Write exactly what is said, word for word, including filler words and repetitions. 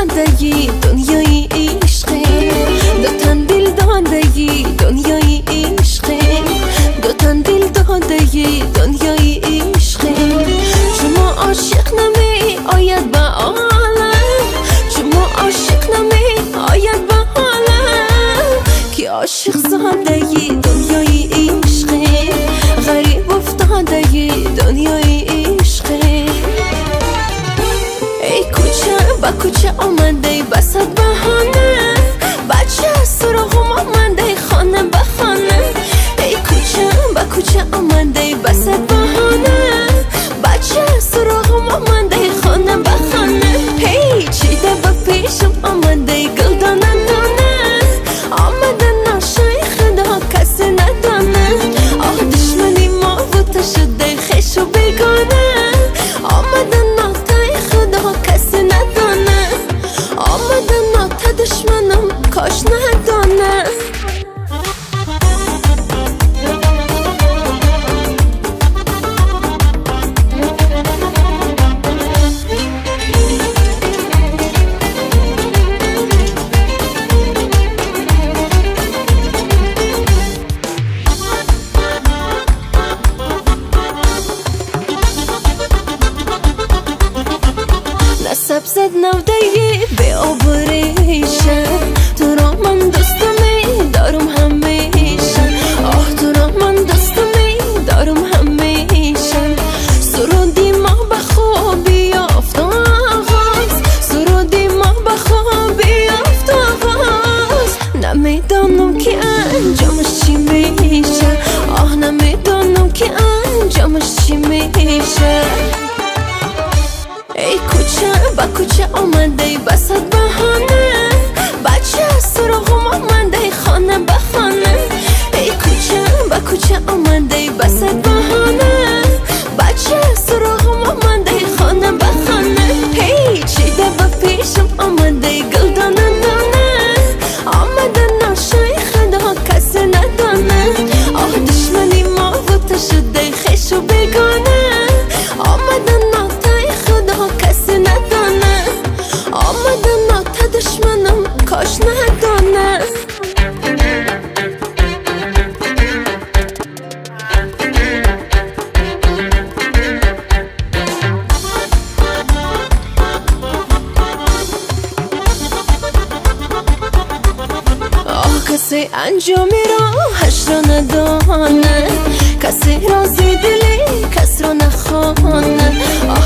زندگی دنیای عشقه، دو تن دل دادگی دنیای عشقه، دو تن دل دادگی دنیای عشقه. شما عاشق نمی آید به عالم، شما عاشق نمی آید به عالم، که عاشق زندگی دنیای عشقه، غریب افتادگی دنیای عشقه. ای کوچه با کوچه آمده بسد بهانه، بچه سراغم آمده خانه به خانه. ای کوچه با کوچه آمده بسد بهانه، بچه سراغم آمده خانه به خانه. هی چیده با پیشم آمده گل دانه دانه، آمده ناشای خدا کسی ندانه. آه دشمنی ما بوده شده خیش و بیگانه، آمده ناتای خدا کسی ندانه، آمده ناتا دشمنم کاش ندانه. نسب زد نودهی به آبریشه، تو را من دوستمی دارم همیشه. آه تو را من دوستمی دارم همیشه. سرودی ما به خوابی یافت آغاز، سرودی ما به خوابی یافت آغاز. نمیدانم که انجامش چی میشه، آه نمیدانم که انجامش چی میشه. ای کوچه با کوچه آمده بسد بهانه، بچه سراغم آمده خانه به خانه. ای کوچه با کوچه آمده بسد بهانه، بچه سراغم آمده خانه به خانه. هی چیده با پیشم آمده گل دانه دانه، آمده ناشای خدا کسی ندانه. آه دشمنی ما بوده شده خیش و بیگانه، آمده ناتای خدا کسی ندانه، آمده ناتا دشمنم کاش ندانه. آه کسی انجامی راهش را ندانه، کسی رازی دلی کس را نخوانه. آه